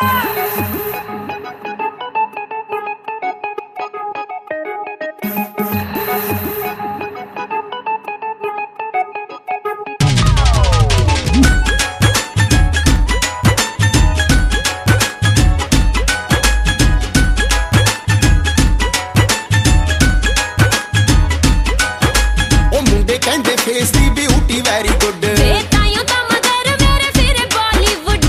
face दी beauty very good ताइयों दा मगर मेरे फिर बॉलीवुड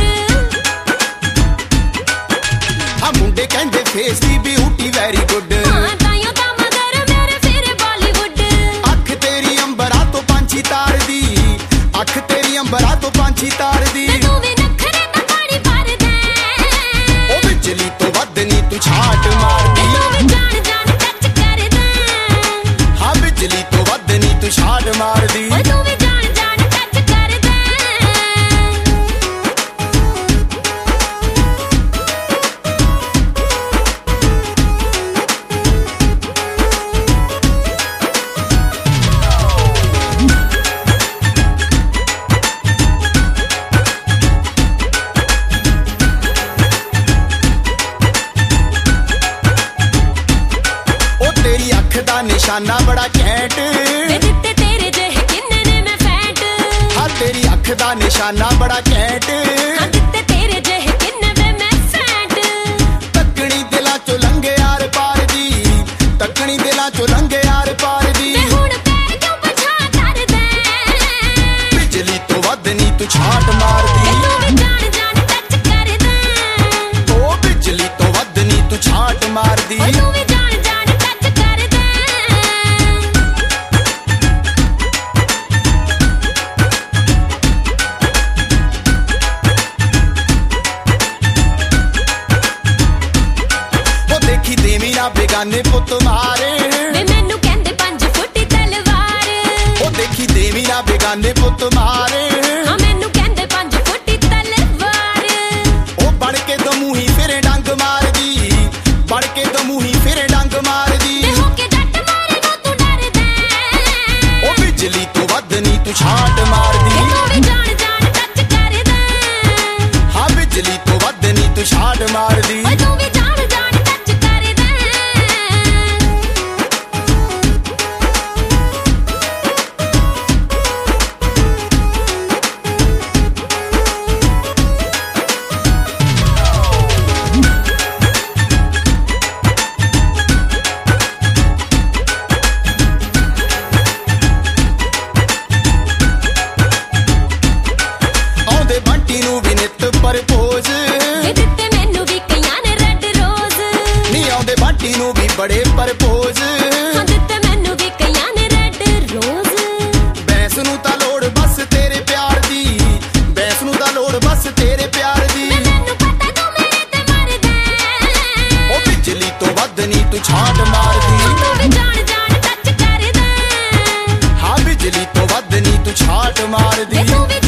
आ मुंडे कहंदे फेस दी ब्यूटी वेरी गुड ताइयों दा मगर मेरे फिर बॉलीवुड अख तेरी अंबरा तो पंछी तार दी अख तेरी अंबरा तो पंछी तार दी तू भी नखरे दा पानी भर दे ओ बिजली तो वध नी तू छाट मार दी तू भी जान जान टच कर दे हां बिजली तो वध नी तू छाट मार दी तू भी जान जान टच कर दे ओ तेरी अख दा निशाना बड़ा घैंट दित्ते तेरे जेह किन्ने ने मैं फैंट हां तेरी अख दा निशाना बड़ा घैंट दित्ते तेरे जेह किन्ने वे मैं फैंट तकनी दिलां चो लंघे यार पार दी तकनी दिलां चो लंघे यार पार दी ते हुण पैर क्यों पछा कर दे बिजली तो वध नी तू छाट मार दी तू भी जान जान टच कर दे ओ बिजली तो वध नी तू छाट मार दी तू भी जान जान टच कर दे ओ देखी देवी ना बेगाने पुत मारे वे मैनू कहंदे 5 फुट तलवार ओ देखी देवी ना बेगाने पुत मारे हां मैनू कहंदे 5 फुट तलवार ओ बण के दमूही फिरे डंग मार दी बण के दमूही फिरे डंग मार दी ते हो के जट मारे नो तू डर दे ओ बिजली तो वध नी तू छाट मार दी तू भी जान जान टच कर दे हां बिजली तो वध नी तू छाट मार दी तू भी जान जान टच कर दे ਆਉਂਦੇ ਬੰਟੀ ਨੂੰ ਵੀ ਨਿੱਤ ਪਰਪੋਜ਼ ਦਿੱਤੇ ਮੈਨੂੰ ਵੀ ਕਈਆਂ ਨੇ ਰੈੱਡ ਰੋਜ਼ ਨਹੀਂ ਆਉਂਦੇ ਬੰਟੀ ਨੂੰ ਵੀ ਬੜੇ ਪਰਪੋਜ਼ ਹਾਂ ਦਿੱਤੇ ਮੈਨੂੰ ਵੀ ਕਈਆਂ ਨੇ ਰੈੱਡ ਰੋਜ਼ ਬੈਂਸ ਨੂੰ ਤਾਂ ਲੋੜ ਬਸ ਤੇਰੇ ਪਿਆਰ ਦੀ ਬੈਂਸ ਨੂੰ ਤਾਂ ਲੋੜ ਬਸ ਤੇਰੇ ਪਿਆਰ ਦੀ ਮੈਨੂੰ ਪਤਾ ਤੂੰ ਮੇਰੇ ਤੇ ਮਰਦਾ ਉਹ ਬਿਜਲੀ ਤੋਂ ਵੱਧ ਨੀ ਤੂੰ ਛਾਟ ਮਾਰਦੀ ਤੂੰ ਵੀ ਜਾਨ ਜਾਨ ਟੱਚ ਕਰਦਾ ਹਾਂ ਬਿਜਲੀ ਤੋਂ ਵੱਧ ਨੀ ਤੂੰ ਛਾਟ ਮਾਰਦੀ ਤੂੰ ਵੀ